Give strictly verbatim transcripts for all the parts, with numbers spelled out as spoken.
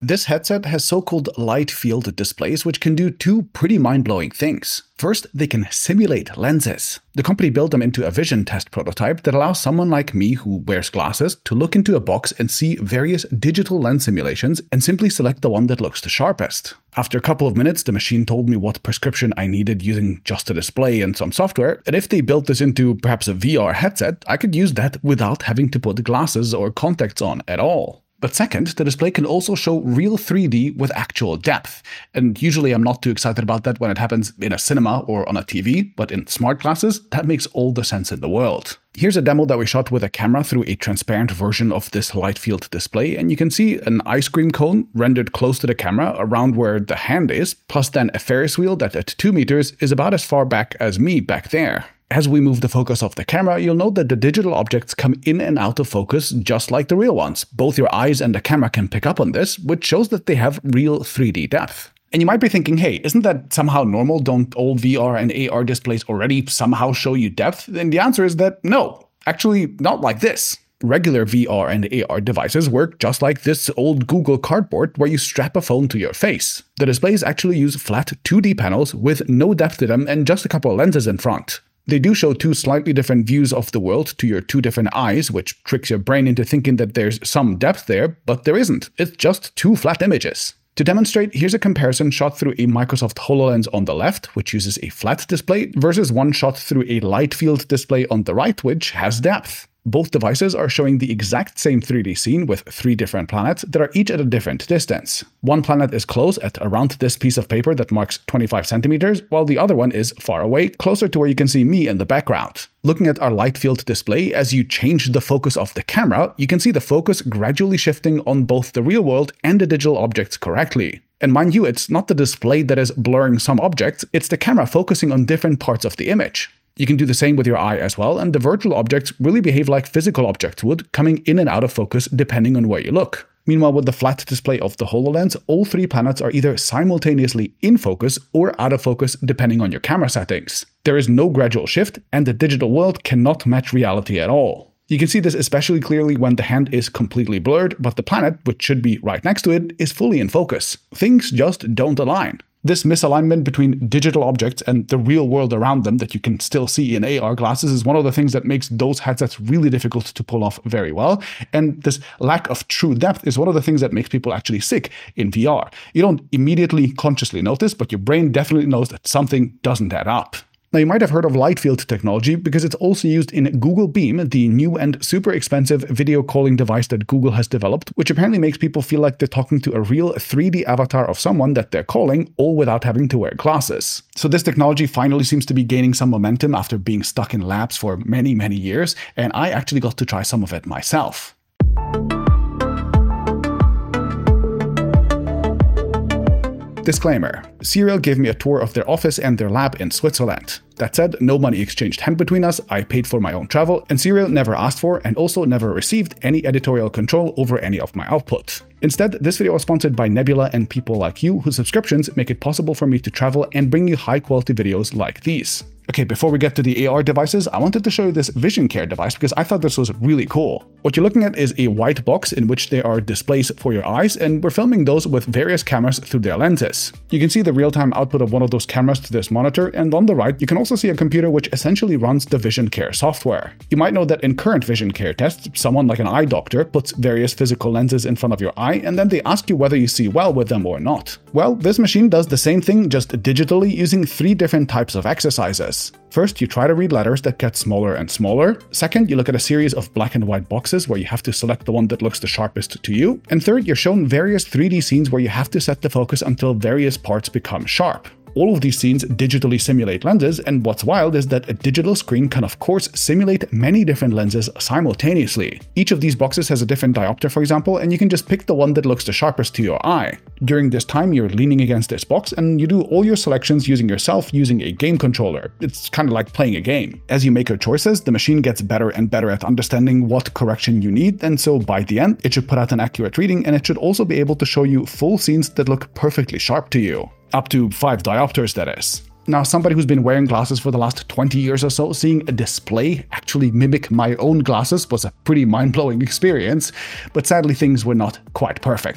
This headset has so-called light field displays which can do two pretty mind-blowing things. First, they can simulate lenses. The company built them into a vision test prototype that allows someone like me who wears glasses to look into a box and see various digital lens simulations and simply select the one that looks the sharpest. After a couple of minutes, the machine told me what prescription I needed using just a display and some software, and if they built this into perhaps a V R headset, I could use that without having to put glasses or contacts on at all. But second, the display can also show real three D with actual depth. And usually I'm not too excited about that when it happens in a cinema or on a T V, but in smart glasses, that makes all the sense in the world. Here's a demo that we shot with a camera through a transparent version of this light field display, and you can see an ice cream cone rendered close to the camera around where the hand is, plus then a Ferris wheel that at two meters is about as far back as me back there. As we move the focus of the camera, you'll note that the digital objects come in and out of focus just like the real ones. Both your eyes and the camera can pick up on this, which shows that they have real three D depth. And you might be thinking, hey, isn't that somehow normal? Don't all V R and A R displays already somehow show you depth? And the answer is that no, actually not like this. Regular V R and A R devices work just like this old Google Cardboard where you strap a phone to your face. The displays actually use flat two D panels with no depth to them and just a couple of lenses in front. They do show two slightly different views of the world to your two different eyes, which tricks your brain into thinking that there's some depth there, but there isn't. It's just two flat images. To demonstrate, here's a comparison shot through a Microsoft HoloLens on the left, which uses a flat display, versus one shot through a light field display on the right, which has depth. Both devices are showing the exact same three D scene with three different planets that are each at a different distance. One planet is close at around this piece of paper that marks twenty-five centimeters, while the other one is far away, closer to where you can see me in the background. Looking at our light field display, as you change the focus of the camera, you can see the focus gradually shifting on both the real world and the digital objects correctly. And mind you, it's not the display that is blurring some objects, it's the camera focusing on different parts of the image. You can do the same with your eye as well, and the virtual objects really behave like physical objects would, coming in and out of focus depending on where you look. Meanwhile, with the flat display of the HoloLens, all three planets are either simultaneously in focus or out of focus depending on your camera settings. There is no gradual shift, and the digital world cannot match reality at all. You can see this especially clearly when the hand is completely blurred, but the planet, which should be right next to it, is fully in focus. Things just don't align. This misalignment between digital objects and the real world around them that you can still see in A R glasses is one of the things that makes those headsets really difficult to pull off very well. And this lack of true depth is one of the things that makes people actually sick in V R. You don't immediately consciously notice, but your brain definitely knows that something doesn't add up. Now, you might have heard of light field technology because it's also used in Google Beam, the new and super expensive video calling device that Google has developed, which apparently makes people feel like they're talking to a real three D avatar of someone that they're calling, all without having to wear glasses. So this technology finally seems to be gaining some momentum after being stuck in labs for many, many years, and I actually got to try some of it myself. Disclaimer: Serial gave me a tour of their office and their lab in Switzerland. That said, no money exchanged hand between us, I paid for my own travel, and Serial never asked for and also never received any editorial control over any of my output. Instead, this video was sponsored by Nebula and people like you whose subscriptions make it possible for me to travel and bring you high-quality videos like these. Okay, before we get to the A R devices, I wanted to show you this Vision Care device because I thought this was really cool. What you're looking at is a white box in which there are displays for your eyes, and we're filming those with various cameras through their lenses. You can see the real-time output of one of those cameras to this monitor, and on the right, you can also see a computer which essentially runs the Vision Care software. You might know that in current Vision Care tests, someone like an eye doctor puts various physical lenses in front of your eye, and then they ask you whether you see well with them or not. Well, this machine does the same thing, just digitally, using three different types of exercises. First, you try to read letters that get smaller and smaller. Second, you look at a series of black and white boxes where you have to select the one that looks the sharpest to you. And third, you're shown various three D scenes where you have to set the focus until various parts become sharp. All of these scenes digitally simulate lenses, and what's wild is that a digital screen can of course simulate many different lenses simultaneously. Each of these boxes has a different diopter, for example, and you can just pick the one that looks the sharpest to your eye. During this time, you're leaning against this box, and you do all your selections using yourself using a game controller. It's kind of like playing a game. As you make your choices, the machine gets better and better at understanding what correction you need, and so by the end, it should put out an accurate reading, and it should also be able to show you full scenes that look perfectly sharp to you. Up to five diopters, that is. Now, somebody who's been wearing glasses for the last twenty years or so, seeing a display actually mimic my own glasses was a pretty mind-blowing experience, but sadly things were not quite perfect.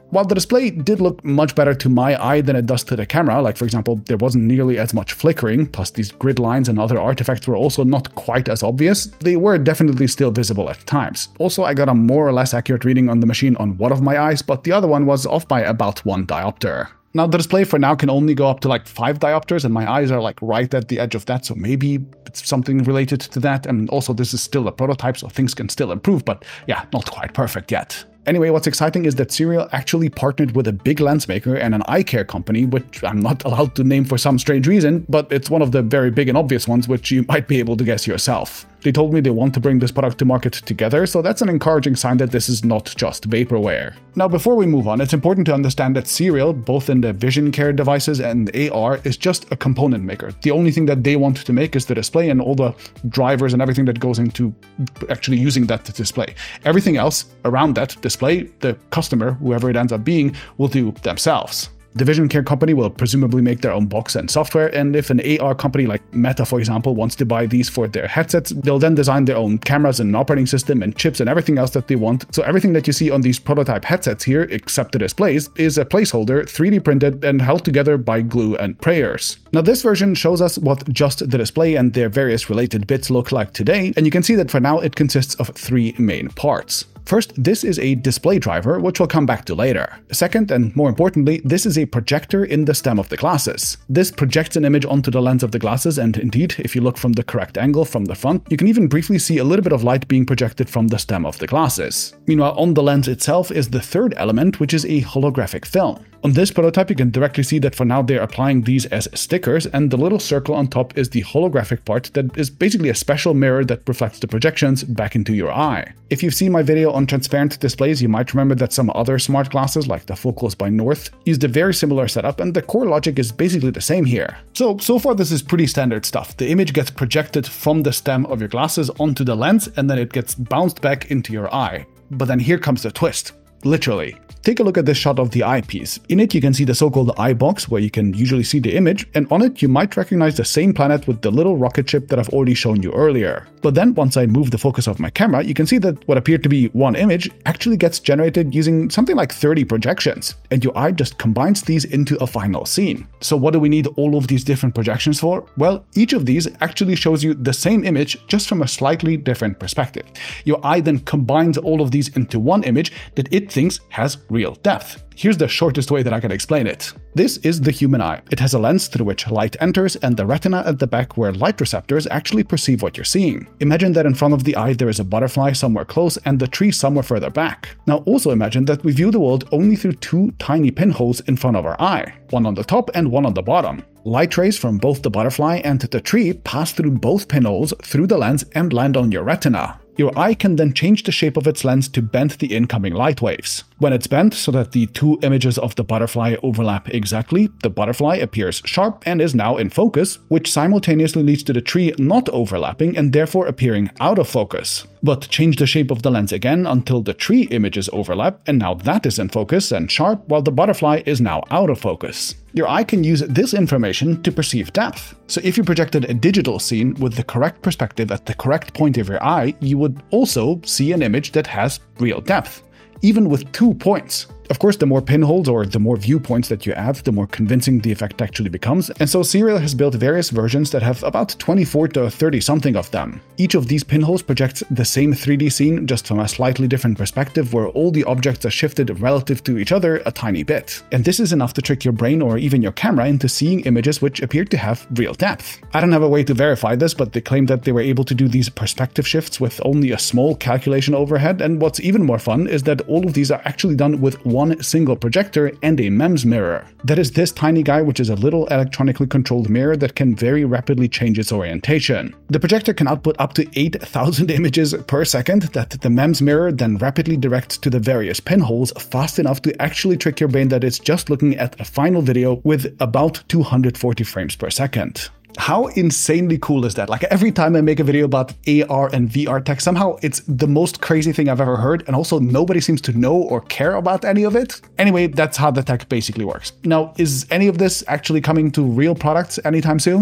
While the display did look much better to my eye than it does to the camera, like for example, there wasn't nearly as much flickering, plus these grid lines and other artifacts were also not quite as obvious, they were definitely still visible at times. Also, I got a more or less accurate reading on the machine on one of my eyes, but the other one was off by about one diopter. Now, the display for now can only go up to like five diopters, and my eyes are like right at the edge of that, so maybe it's something related to that. And also, this is still a prototype, so things can still improve, but yeah, not quite perfect yet. Anyway, what's exciting is that Serial actually partnered with a big lens maker and an eye care company, which I'm not allowed to name for some strange reason, but it's one of the very big and obvious ones, which you might be able to guess yourself. They told me they want to bring this product to market together, so that's an encouraging sign that this is not just vaporware. Now, before we move on, it's important to understand that Serial, both in the vision care devices and A R, is just a component maker. The only thing that they want to make is the display and all the drivers and everything that goes into actually using that display. Everything else around that display, the customer, whoever it ends up being, will do themselves. The vision care company will presumably make their own box and software, and if an A R company like Meta, for example, wants to buy these for their headsets, they'll then design their own cameras and operating system and chips and everything else that they want. So everything that you see on these prototype headsets here, except the displays, is a placeholder, three D printed and held together by glue and prayers. Now, this version shows us what just the display and their various related bits look like today, and you can see that for now it consists of three main parts. First, this is a display driver, which we'll come back to later. Second, and more importantly, this is a projector in the stem of the glasses. This projects an image onto the lens of the glasses, and indeed, if you look from the correct angle from the front, you can even briefly see a little bit of light being projected from the stem of the glasses. Meanwhile, on the lens itself is the third element, which is a holographic film. On this prototype, you can directly see that for now they're applying these as stickers, and the little circle on top is the holographic part that is basically a special mirror that reflects the projections back into your eye. If you've seen my video on transparent displays, you might remember that some other smart glasses, like the Focals by North, used a very similar setup, and the core logic is basically the same here. So, so far this is pretty standard stuff. The image gets projected from the stem of your glasses onto the lens, and then it gets bounced back into your eye. But then here comes the twist. Literally. Take a look at this shot of the eyepiece. In it, you can see the so-called eye box, where you can usually see the image, and on it, you might recognize the same planet with the little rocket ship that I've already shown you earlier. But then, once I move the focus of my camera, you can see that what appeared to be one image actually gets generated using something like thirty projections, and your eye just combines these into a final scene. So what do we need all of these different projections for? Well, each of these actually shows you the same image, just from a slightly different perspective. Your eye then combines all of these into one image that it thinks has real depth. Here's the shortest way that I can explain it. This is the human eye. It has a lens through which light enters and the retina at the back where light receptors actually perceive what you're seeing. Imagine that in front of the eye there is a butterfly somewhere close and the tree somewhere further back. Now also imagine that we view the world only through two tiny pinholes in front of our eye, one on the top and one on the bottom. Light rays from both the butterfly and the tree pass through both pinholes through the lens and land on your retina. Your eye can then change the shape of its lens to bend the incoming light waves. When it's bent so that the two images of the butterfly overlap exactly, the butterfly appears sharp and is now in focus, which simultaneously leads to the tree not overlapping and therefore appearing out of focus. But change the shape of the lens again until the tree images overlap, and now that is in focus and sharp, while the butterfly is now out of focus. Your eye can use this information to perceive depth. So if you projected a digital scene with the correct perspective at the correct point of your eye, you would also see an image that has real depth, even with two points. Of course, the more pinholes or the more viewpoints that you add, the more convincing the effect actually becomes. And so Serial has built various versions that have about twenty-four to thirty something of them. Each of these pinholes projects the same three D scene, just from a slightly different perspective where all the objects are shifted relative to each other a tiny bit. And this is enough to trick your brain or even your camera into seeing images which appear to have real depth. I don't have a way to verify this, but they claim that they were able to do these perspective shifts with only a small calculation overhead, and what's even more fun is that all of these are actually done with one one single projector and a MEMS mirror. That is this tiny guy, which is a little electronically controlled mirror that can very rapidly change its orientation. The projector can output up to eight thousand images per second that the MEMS mirror then rapidly directs to the various pinholes fast enough to actually trick your brain that it's just looking at a final video with about two hundred forty frames per second. How insanely cool is that? Like, every time I make a video about A R and V R tech, somehow it's the most crazy thing I've ever heard, and also nobody seems to know or care about any of it. Anyway, that's how the tech basically works. Now, is any of this actually coming to real products anytime soon?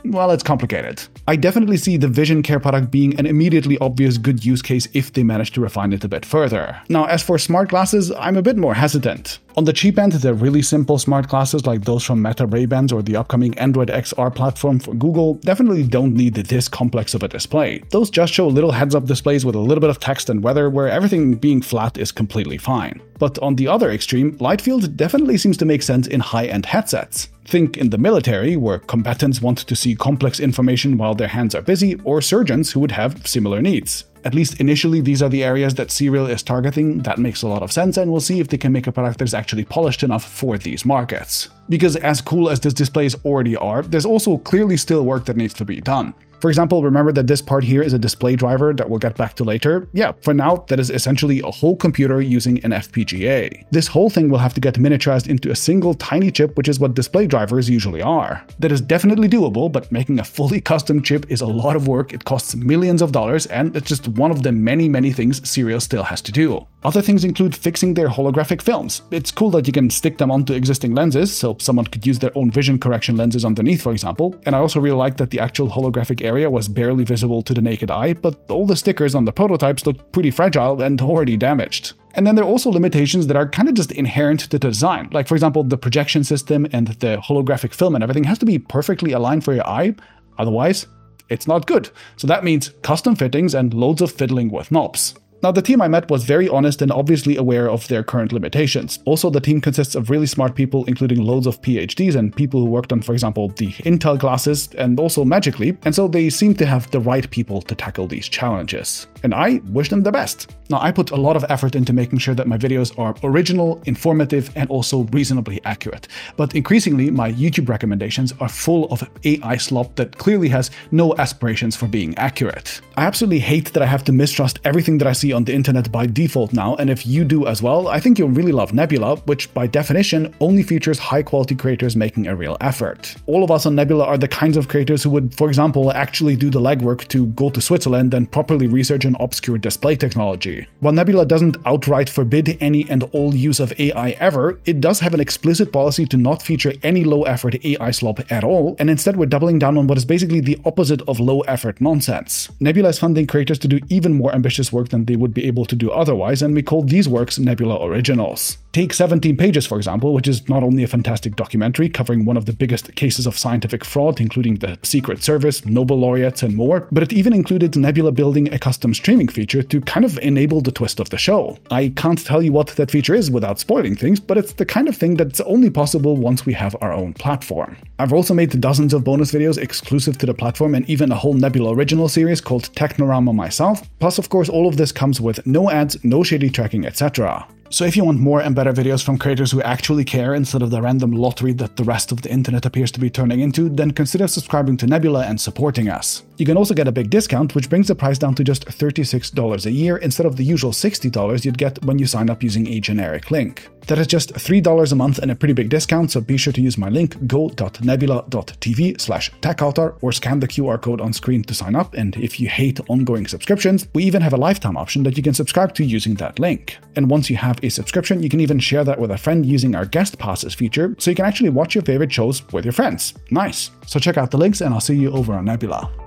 Well, it's complicated. I definitely see the Vision Care product being an immediately obvious good use case if they manage to refine it a bit further. Now, as for smart glasses, I'm a bit more hesitant. On the cheap end, they're really simple smart glasses like those from Meta Ray-Bans or the upcoming Android X R platform for Google definitely don't need this complex of a display. Those just show little heads-up displays with a little bit of text and weather where everything being flat is completely fine. But on the other extreme, Lightfield definitely seems to make sense in high-end headsets. Think in the military, where combatants want to see complex information while their hands are busy, or surgeons who would have similar needs. At least initially, these are the areas that Serial is targeting. That makes a lot of sense, and we'll see if they can make a product that is actually polished enough for these markets. Because as cool as these displays already are, there's also clearly still work that needs to be done. For example, remember that this part here is a display driver that we'll get back to later? Yeah, for now, that is essentially a whole computer using an F P G A. This whole thing will have to get miniaturized into a single tiny chip, which is what display drivers usually are. That is definitely doable, but making a fully custom chip is a lot of work, it costs millions of dollars, and it's just one of the many, many things Serial still has to do. Other things include fixing their holographic films. It's cool that you can stick them onto existing lenses, so someone could use their own vision correction lenses underneath, for example. And I also really like that the actual holographic area was barely visible to the naked eye, but all the stickers on the prototypes look pretty fragile and already damaged. And then there are also limitations that are kind of just inherent to the design. Like, for example, the projection system and the holographic film and everything has to be perfectly aligned for your eye. Otherwise, it's not good. So that means custom fittings and loads of fiddling with knobs. Now, the team I met was very honest and obviously aware of their current limitations. Also, the team consists of really smart people, including loads of P H Ds and people who worked on, for example, the Intel glasses and also Magically, and so they seem to have the right people to tackle these challenges. And I wish them the best. Now, I put a lot of effort into making sure that my videos are original, informative, and also reasonably accurate. But increasingly, my YouTube recommendations are full of A I slop that clearly has no aspirations for being accurate. I absolutely hate that I have to mistrust everything that I see on the internet by default now, and if you do as well, I think you'll really love Nebula, which by definition only features high-quality creators making a real effort. All of us on Nebula are the kinds of creators who would, for example, actually do the legwork to go to Switzerland and properly research an obscure display technology. While Nebula doesn't outright forbid any and all use of A I ever, it does have an explicit policy to not feature any low-effort A I slop at all, and instead we're doubling down on what is basically the opposite of low-effort nonsense. Nebula is funding creators to do even more ambitious work than they would be able to do otherwise, and we call these works Nebula Originals. Take seventeen pages, for example, which is not only a fantastic documentary covering one of the biggest cases of scientific fraud, including the Secret Service, Nobel laureates, and more, but it even included Nebula building a custom streaming feature to kind of enable the twist of the show. I can't tell you what that feature is without spoiling things, but it's the kind of thing that's only possible once we have our own platform. I've also made dozens of bonus videos exclusive to the platform and even a whole Nebula Original series called Technorama myself, plus of course all of this comes with no ads, no shady tracking, et cetera. So if you want more and better videos from creators who actually care instead of the random lottery that the rest of the internet appears to be turning into, then consider subscribing to Nebula and supporting us. You can also get a big discount, which brings the price down to just thirty-six dollars a year instead of the usual sixty dollars you'd get when you sign up using a generic link. That is just three dollars a month and a pretty big discount, so be sure to use my link go.nebula.tv slash techautar or scan the Q R code on screen to sign up, and if you hate ongoing subscriptions, we even have a lifetime option that you can subscribe to using that link. And once you have a subscription, you can even share that with a friend using our guest passes feature, so you can actually watch your favorite shows with your friends. Nice! So check out the links and I'll see you over on Nebula.